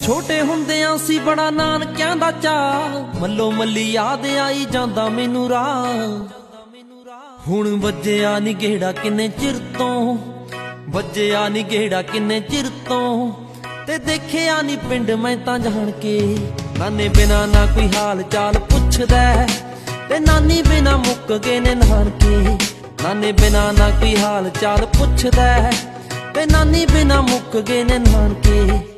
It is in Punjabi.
ਛੋਟੇ ਹੁੰਦਿਆਂ ਸੀ ਬੜਾ ਨਾਨਕਿਆਂ ਦਾ ਚਾਅ, ਮੱਲੋ ਮੱਲੀ ਯਾਦ ਆਈ ਜਾਂਦਾ ਮੈਨੂੰ ਰਾਹ। ਹੁਣ ਵੱਜਿਆ ਨੀ ਗੇੜਾ ਕਿੰਨੇ ਚਿਰ ਤੋਂ, ਵੱਜਿਆ ਨੀ ਗੇੜਾ ਕਿੰਨੇ ਚਿਰ ਤੋਂ, ਤੇ ਦੇਖਿਆ ਨੀ ਪਿੰਡ ਮੈਂ ਤਾਂ ਜਾਣ ਕੇ। ਨਾਨੇ ਬਿਨਾ ਨਾ ਕੋਈ ਹਾਲ ਚਾਲ ਪੁੱਛਦਾ, ਤੇ ਨਾਨੀ ਬਿਨਾ ਮੁੱਕ ਗਏ ਨੇ ਨਾਨਕੇ। ਨਾਨੇ ਬਿਨਾ ਨਾ ਕੋਈ ਹਾਲ ਚਾਲ ਪੁੱਛਦਾ, ਤੇ ਨਾਨੀ ਬਿਨਾ ਮੁੱਕ ਗਏ ਨੇ ਨਾਨਕੇ।